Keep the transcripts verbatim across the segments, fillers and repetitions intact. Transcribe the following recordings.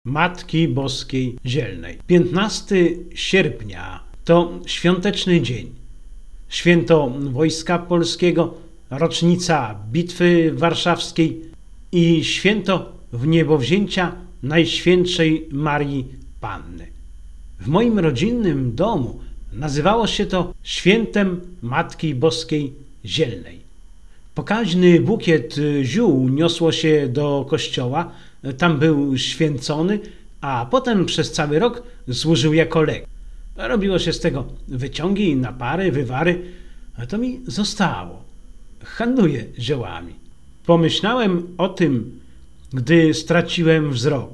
Matki Boskiej Zielnej. piętnastego sierpnia to świąteczny dzień. Święto Wojska Polskiego, rocznica Bitwy Warszawskiej i święto wniebowzięcia Najświętszej Marii Panny. W moim rodzinnym domu nazywało się to świętem Matki Boskiej Zielnej. Pokaźny bukiet ziół niosło się do kościoła, tam był święcony, a potem przez cały rok służył jako lek. Robiło się z tego wyciągi, napary, wywary, a to mi zostało. Handluję ziołami. Pomyślałem o tym, gdy straciłem wzrok,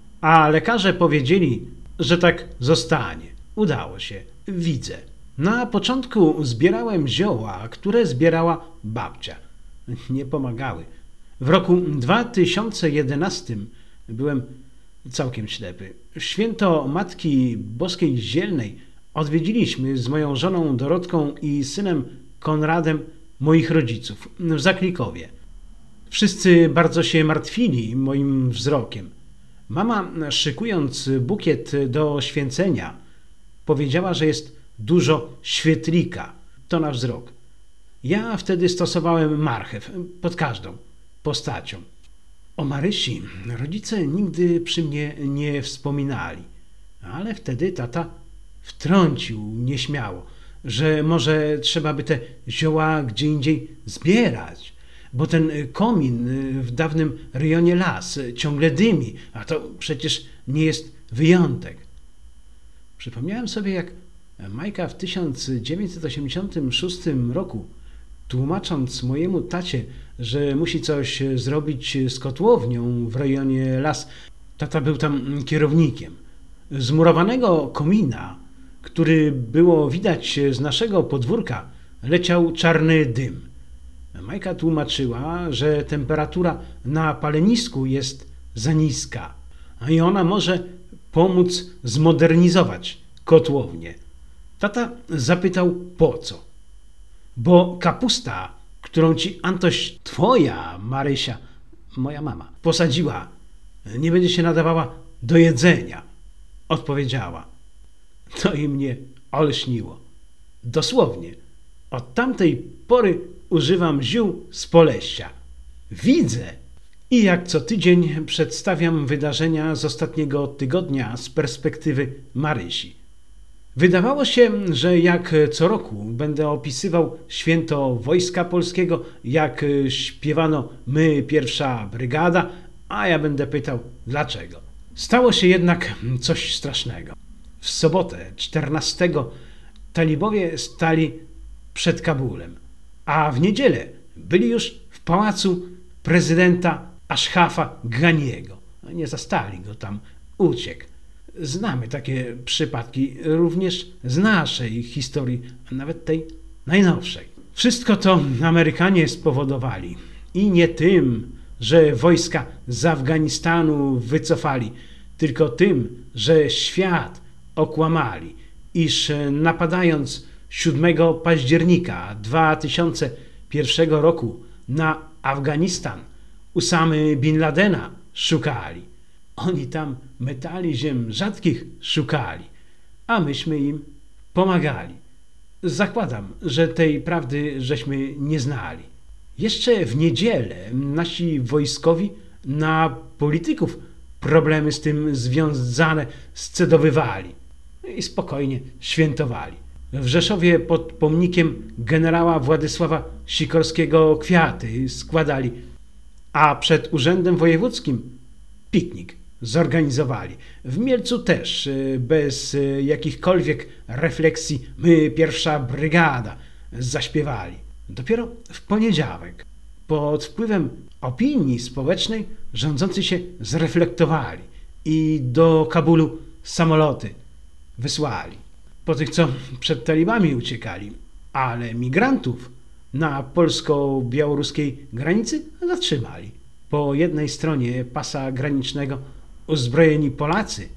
a lekarze powiedzieli, że tak zostanie. Udało się, widzę. Na początku zbierałem zioła, które zbierała babcia. Nie pomagały. W roku dwa tysiące jedenastym byłem całkiem ślepy. Święto Matki Boskiej Zielnej odwiedziliśmy z moją żoną Dorotką i synem Konradem moich rodziców w Zaklikowie. Wszyscy bardzo się martwili moim wzrokiem. Mama, szykując bukiet do święcenia, powiedziała, że jest dużo świetlika. To na wzrok. Ja wtedy stosowałem marchew pod każdą postacią. O Marysi rodzice nigdy przy mnie nie wspominali, ale wtedy tata wtrącił nieśmiało, że może trzeba by te zioła gdzie indziej zbierać, bo ten komin w dawnym rejonie Las ciągle dymi, a to przecież nie jest wyjątek. Przypomniałem sobie, jak Majka w tysiąc dziewięćset osiemdziesiątym szóstym roku, tłumacząc mojemu tacie, że musi coś zrobić z kotłownią w rejonie Las, tata był tam kierownikiem. Z murowanego komina, który było widać z naszego podwórka, leciał czarny dym. Majka tłumaczyła, że temperatura na palenisku jest za niska i ona może pomóc zmodernizować kotłownię. Tata zapytał, po co? Bo kapusta, którą ci Antoś, twoja Marysia, moja mama, posadziła, nie będzie się nadawała do jedzenia. Odpowiedziała. To i mnie olśniło. Dosłownie. Od tamtej pory używam ziół z Polesia. Widzę. I jak co tydzień przedstawiam wydarzenia z ostatniego tygodnia z perspektywy Marysi. Wydawało się, że jak co roku będę opisywał święto Wojska Polskiego, jak śpiewano My, pierwsza brygada, a ja będę pytał dlaczego. Stało się jednak coś strasznego. W sobotę czternastego talibowie stali przed Kabulem, a w niedzielę byli już w pałacu prezydenta Aszrafa Ganiego. Nie zastali go tam, uciekł. Znamy takie przypadki również z naszej historii, nawet tej najnowszej. Wszystko to Amerykanie spowodowali i nie tym, że wojska z Afganistanu wycofali, tylko tym, że świat okłamali, iż napadając siódmego października dwa tysiące pierwszego roku na Afganistan Usamy Bin Ladena szukali. Oni tam metali ziem rzadkich szukali, a myśmy im pomagali. Zakładam, że tej prawdy żeśmy nie znali. Jeszcze w niedzielę nasi wojskowi na polityków problemy z tym związane scedowywali i spokojnie świętowali. W Rzeszowie pod pomnikiem generała Władysława Sikorskiego kwiaty składali, a przed urzędem wojewódzkim piknik zorganizowali. W Mielcu też, bez jakichkolwiek refleksji, My, pierwsza brygada, zaśpiewali. Dopiero w poniedziałek, pod wpływem opinii społecznej, rządzący się zreflektowali i do Kabulu samoloty wysłali. Po tych, co przed talibami uciekali, ale migrantów na polsko-białoruskiej granicy zatrzymali. Po jednej stronie pasa granicznego uzbrojeni Polacy,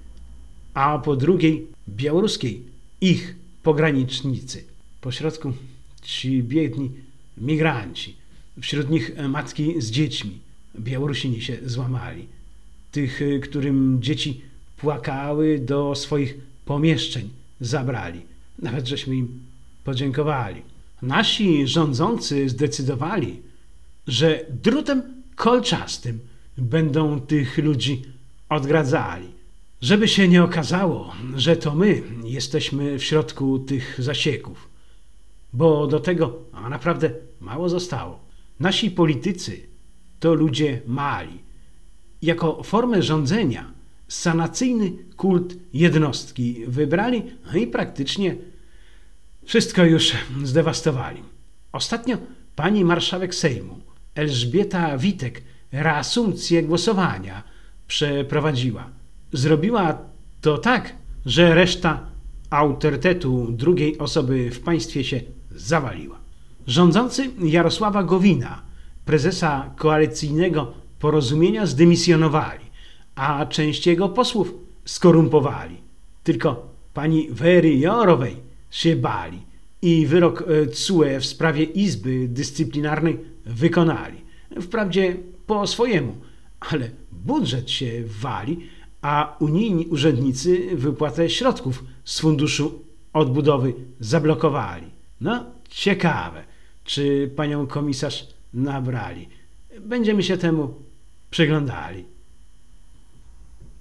a po drugiej białoruskiej ich pogranicznicy. Po środku ci biedni migranci, wśród nich matki z dziećmi. Białorusini się złamali. tych, którym dzieci płakały, do swoich pomieszczeń zabrali. Nawet żeśmy im podziękowali. Nasi rządzący zdecydowali, że drutem kolczastym będą tych ludzi odgradzali. Żeby się nie okazało, że to my jesteśmy w środku tych zasieków. Bo do tego a naprawdę mało zostało. Nasi politycy to ludzie mali. Jako formę rządzenia sanacyjny kult jednostki wybrali i praktycznie wszystko już zdewastowali. Ostatnio pani marszałek Sejmu Elżbieta Witek reasumpcję głosowania przeprowadziła. Zrobiła to tak, że reszta autorytetu drugiej osoby w państwie się zawaliła. Rządzący Jarosława Gowina, prezesa koalicyjnego porozumienia, zdymisjonowali, a część jego posłów skorumpowali. Tylko pani Wery Jourowej się bali i wyrok T S U E w sprawie Izby Dyscyplinarnej wykonali. Wprawdzie po swojemu, ale budżet się wali, a unijni urzędnicy wypłatę środków z Funduszu Odbudowy zablokowali. No, ciekawe, czy panią komisarz nabrali. Będziemy się temu przyglądali.